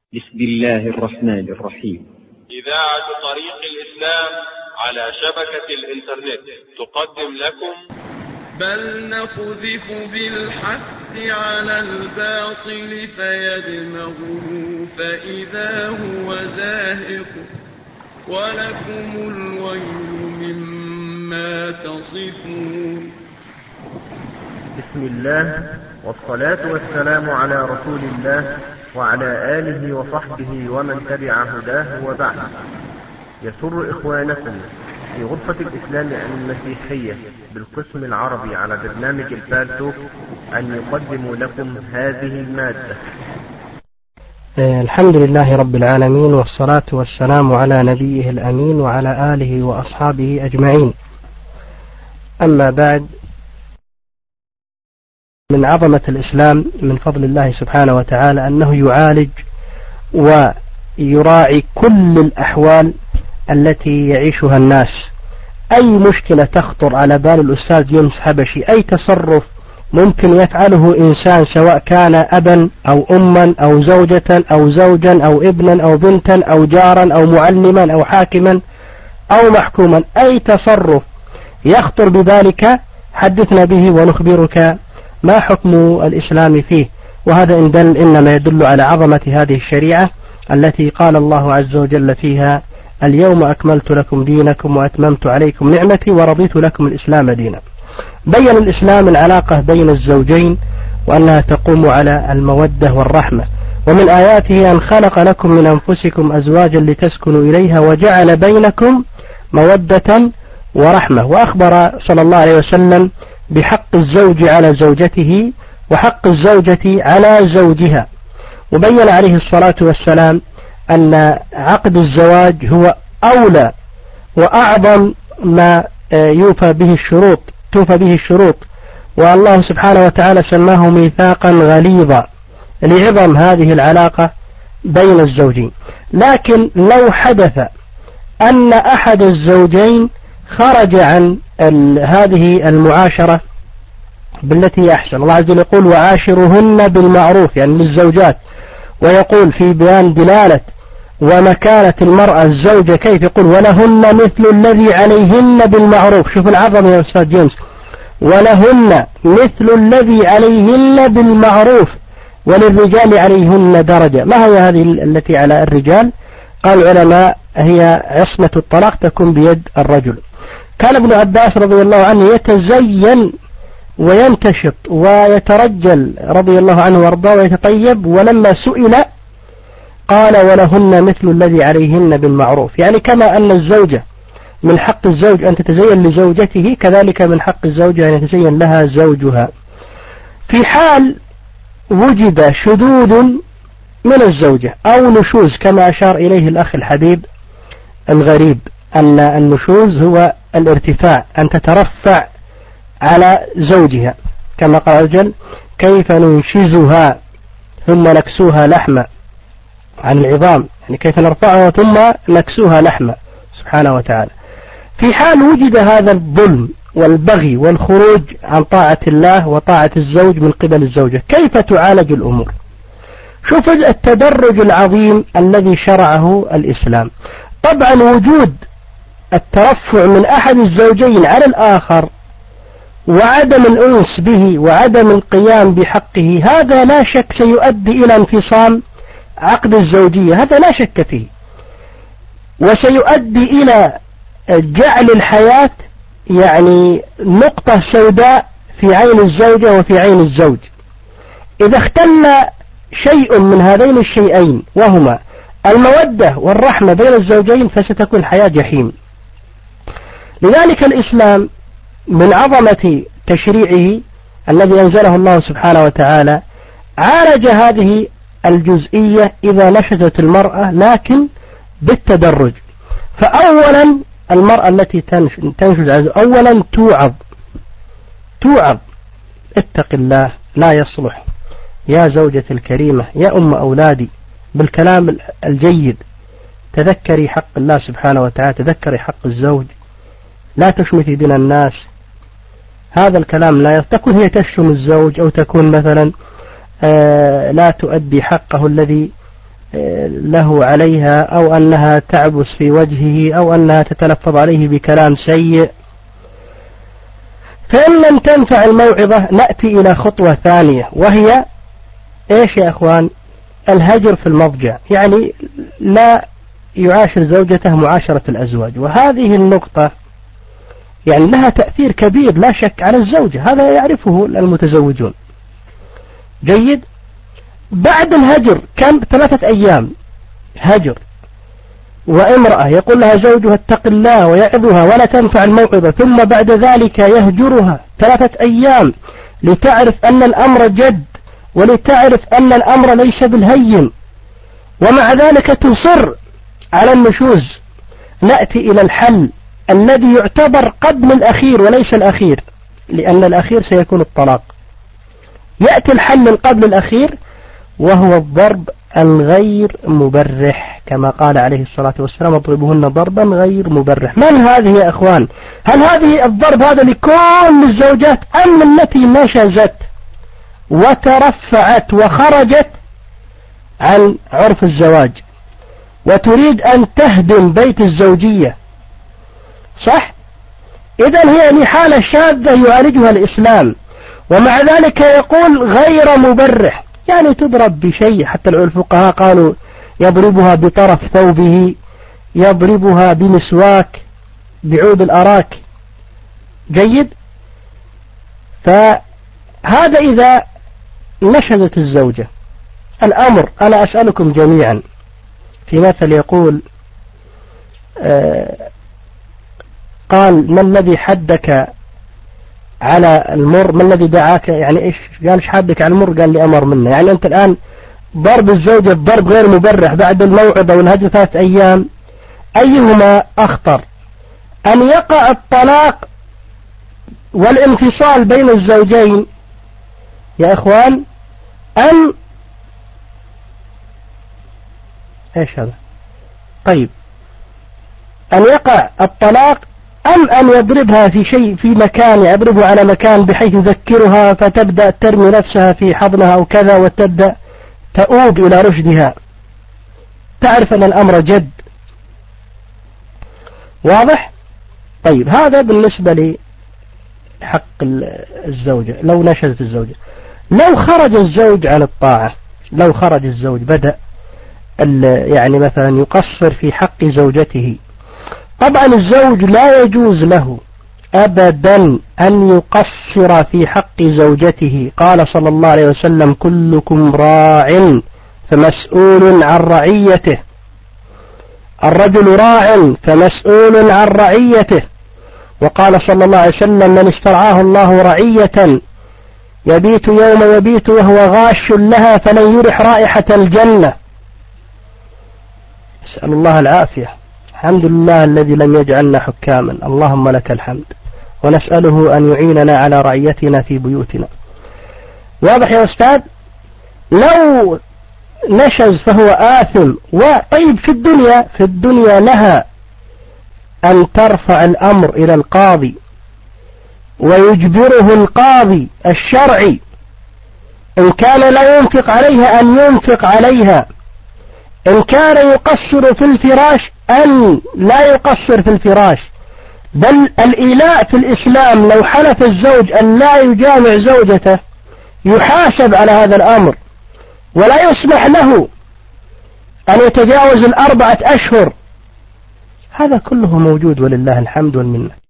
بسم الله الرحمن الرحيم. إذاعة طريق الإسلام على شبكة الإنترنت تقدم لكم بل نقذف بالحق على الباطل فيدمغه فإذا هو زاهق ولكم الويل مما تصفون. بسم الله والصلاة والسلام على رسول الله وعلى آله وصحبه ومن تبع هداه وبعد. يسر إخوانكم في غرفة الإسلام المسيحية بالقسم العربي على برنامج الفالتوك أن يقدموا لكم هذه المادة. الحمد لله رب العالمين، والصلاة والسلام على نبيه الأمين وعلى آله وأصحابه أجمعين. أما بعد، من عظمة الإسلام من فضل الله سبحانه وتعالى أنه يعالج ويراعي كل الأحوال التي يعيشها الناس. أي مشكلة تخطر على بال الأستاذ يونس حبشي، أي تصرف ممكن يفعله إنسان، سواء كان أبا أو أما أو زوجة أو زوجا أو ابنا أو بنتا أو جارا أو معلما أو حاكما أو محكوما، أي تصرف يخطر بذلك حدثنا به ونخبرك ما حكم الإسلام فيه. وهذا إنما يدل على عظمة هذه الشريعة التي قال الله عز وجل فيها: اليوم أكملت لكم دينكم وأتممت عليكم نعمتي ورضيت لكم الإسلام دينا. بين الإسلام العلاقة بين الزوجين وأنها تقوم على المودة والرحمة، ومن آياته أن خلق لكم من أنفسكم أزواجا لتسكنوا إليها وجعل بينكم مودة ورحمة. وأخبر صلى الله عليه وسلم بحق الزوج على زوجته وحق الزوجة على زوجها، وبين عليه الصلاة والسلام أن عقد الزواج هو أولى وأعظم ما توفى به الشروط، والله سبحانه وتعالى سماه ميثاقا غليظا لعظم هذه العلاقة بين الزوجين. لكن لو حدث أن أحد الزوجين خرج عن هذه المعاشرة بالتي أحسن، الله عز وجل يقول: وعاشرهن بالمعروف، يعني للزوجات، ويقول في بيان دلالة ومكانة المرأة الزوجة كيف يقول: ولهن مثل الذي عليهن بالمعروف. شوف العظمة يا أستاذ جيمس، ولهن مثل الذي عليهن بالمعروف وللرجال عليهن درجة. ما هي هذه التي على الرجال؟ قال العلماء: هي عصمة الطلاق تكون بيد الرجل. كان ابن عباس رضي الله عنه يتزين وينتشط ويترجل رضي الله عنه وارضاه ويتطيب، ولما سئل قال: ولهن مثل الذي عليهن بالمعروف. يعني كما أن الزوجة من حق الزوج أن تتزين لزوجته، كذلك من حق الزوجة أن يتزين لها زوجها. في حال وجد شذوذ من الزوجة أو نشوز، كما أشار إليه الأخ الحبيب الغريب، أن النشوز هو الارتفاع، أن تترفع على زوجها، كما قال الرجل: كيف ننشزها ثم نكسوها لحما، عن العظام، يعني كيف نرفعها ثم نكسوها لحما، سبحانه وتعالى. في حال وجد هذا الظلم والبغي والخروج عن طاعة الله وطاعة الزوج من قبل الزوجة، كيف تعالج الأمور؟ شوف التدرج العظيم الذي شرعه الإسلام. طبعا وجود الترفع من أحد الزوجين على الآخر وعدم الأنس به وعدم القيام بحقه، هذا لا شك سيؤدي إلى انفصام عقد الزوجية، هذا لا شك فيه، وسيؤدي إلى جعل الحياة يعني نقطة سوداء في عين الزوجة وفي عين الزوج. إذا اختل شيء من هذين الشيئين وهما المودة والرحمة بين الزوجين فستكون الحياة جحيم. لذلك الإسلام من عظمة تشريعه الذي أنزله الله سبحانه وتعالى عالج هذه الجزئية إذا نشزت المرأة، لكن بالتدرج. فأولا المرأة التي تنشز أولا توعظ: اتق الله، لا يصلح، يا زوجة الكريمة، يا أم أولادي، بالكلام الجيد، تذكري حق الله سبحانه وتعالى، تذكري حق الزوج، لا تشمتي بين الناس. هذا الكلام لا تكون هي تشتم الزوج، أو تكون مثلا لا تؤدي حقه الذي له عليها أو أنها تعبس في وجهه أو أنها تتلفظ عليه بكلام سيء. فإن لم تنفع الموعظة نأتي إلى خطوة ثانية، وهي إيش يا أخوان؟ الهجر في المضجع، يعني لا يعاشر زوجته معاشرة الأزواج. وهذه النقطة يعني لها تأثير كبير لا شك على الزوجة، هذا يعرفه المتزوجون. جيد. بعد الهجر كم 3 أيام هجر، وامرأة يقول لها زوجها اتق الله ويعظها ولا تنفع الموعظة، ثم بعد ذلك يهجرها 3 أيام لتعرف أن الأمر جد ولتعرف أن الأمر ليس بالهين، ومع ذلك تصر على النشوز. نأتي إلى الحل الذي يعتبر قبل الأخير وليس الأخير، لأن الأخير سيكون الطلاق. يأتي الحل قبل الأخير وهو الضرب الغير مبرح، كما قال عليه الصلاة والسلام اضربوهن ضربا غير مبرح. من هذه يا أخوان؟ هل هذه الضرب هذا لكل الزوجات أم التي نشزت وترفعت وخرجت عن عرف الزواج وتريد أن تهدم بيت الزوجية؟ صح؟ إذن هي لحالة شاذة يعالجها الإسلام، ومع ذلك يقول غير مبرح، يعني تضرب بشيء. حتى الفقهاء قالوا يضربها بطرف ثوبه، يضربها بمسواك، بعود الأراك. جيد. فهذا إذا نشزت الزوجة. الأمر أنا أسألكم جميعا، في مثل يقول قال ما الذي حدك على المر؟ ما الذي دعاك؟ يعني إيش قال؟ إيش حدك على المر؟ قال لي أمر منه. يعني أنت الآن ضرب الزوجة بضرب غير مبرح بعد الموعظة والهجر 3 أيام، أيهما أخطر؟ أن يقع الطلاق والانفصال بين الزوجين يا إخوان، أم إيش هذا؟ طيب، أن يقع الطلاق أم أن يضربها في شيء، في مكان، يضربها على مكان بحيث يذكرها فتبدأ ترمي نفسها في حضنها أو كذا وتبدأ تؤوب إلى رشدها، تعرف أن الأمر جد. واضح؟ طيب، هذا بالنسبة لحق الزوجة لو نشزت الزوجة. لو خرج الزوج عن الطاعة، لو خرج الزوج بدأ يعني مثلا يقصر في حق زوجته، طبعا الزوج لا يجوز له أبدا أن يقصر في حق زوجته. قال صلى الله عليه وسلم كلكم راع فمسؤول عن رعيته، الرجل راع فمسؤول عن رعيته. وقال صلى الله عليه وسلم من استرعاه الله رعية يبيت يوم يبيت وهو غاش لها فلن يرح رائحة الجنة. أسأل الله العافية. الحمد لله الذي لم يجعلنا حكاما، اللهم لك الحمد، ونسأله أن يعيننا على رعيتنا في بيوتنا. واضح يا أستاذ؟ لو نشز فهو آثم. وطيب في الدنيا لها أن ترفع الأمر إلى القاضي ويجبره القاضي الشرعي إن كان لا ينفق عليها أن ينفق عليها، إن كان يقصر في الفراش أن لا يقصر في الفراش. بل الإيلاء في الإسلام لو حلف الزوج أن لا يجامع زوجته يحاسب على هذا الأمر، ولا يسمح له أن يتجاوز 4 أشهر. هذا كله موجود ولله الحمد والمنة.